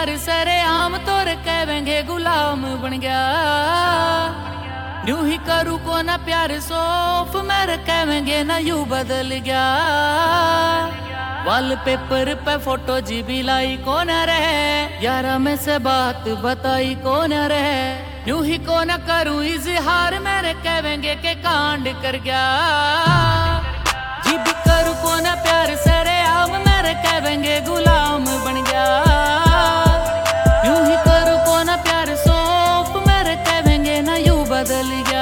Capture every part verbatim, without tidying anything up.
प्यार सरे आम तोर कहेंगे गुलाम बन गया। यूं ही करूँ को ना प्यार सौंफ मेरे कहेंगे ना यू बदल गया। वॉलपेपर पे फोटो जी भी लाई को न रहे, यारा में से बात बताई को न रहे। यूं ही को न करूँ इजहार मेरे कहेंगे के कांड कर गया। जी भी करूँ को न प्यार सरे आम मेरे कहेंगे गुलाम बन गया। यूं ही करूँ को न प्यार सौंप मेरे कहेंगे ना यू बदल गया।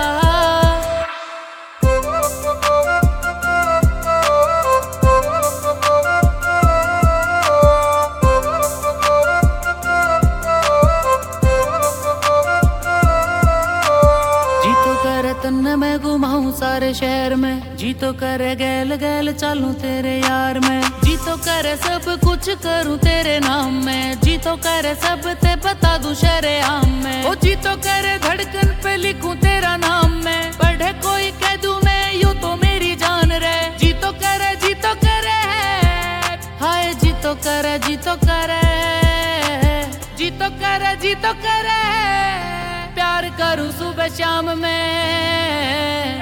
तन्ने मैं घुमाऊं सारे शहर में, जी तो करे गैल गैल चालूं तेरे यार में। जी तो करे सब कुछ करूं तेरे नाम में, जी तो करे सब ते बता दूं शहरे आम में। ओ जी तो करे धड़कन पे लिखूं तेरा नाम में, पढ़े कोई कह दूं मैं यूं तो मेरी जान रे। जी तो करे जी तो करे हाय, जी तो करे जी तो करे जी तो करे जी तो करे प्यार करूं सुबह शाम में।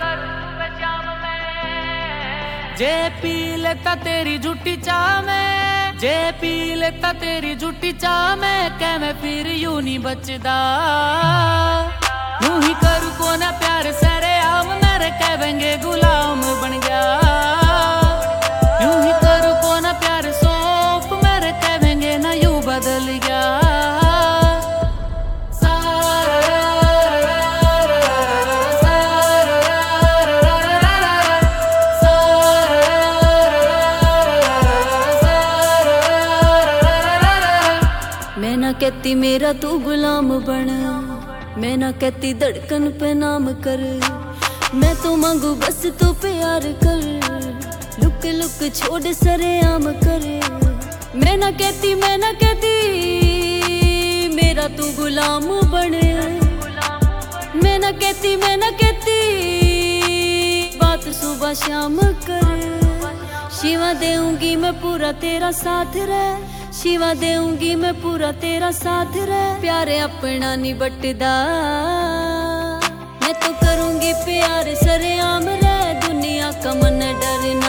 जे पी लेता तेरी झूठी चाह में, जे पी लेता तेरी झूठी चाह में, कह मैं फिर यूं नहीं बचदा। यूं ही करूं को ना प्यार सरे आम मेरे कहेंगे गुलाम बन गया। यूं ही करूं को ना प्यार सौंप मेरे कहेंगे ना यूं बदल गया। मैं ना कहती मेरा तू गुलाम बन, मैं ना कहती धड़कन पे नाम कर। मैं तो मांगू बस तू प्यार कर, लुक लुक छोड़ सरे आम कर। मैं ना कहती मैं ना कहती मेरा तू गुलाम बन, मैं ना कहती मैं ना कहती बात सुबह शाम कर। शिवा देऊंगी मैं पूरा तेरा साथ रह, शिवा देऊंगी मैं पूरा तेरा साथ रह। प्यारे अपना नहीं बटदा, मैं तो करूंगी प्यार सरे आम रे। दुनिया का मन डर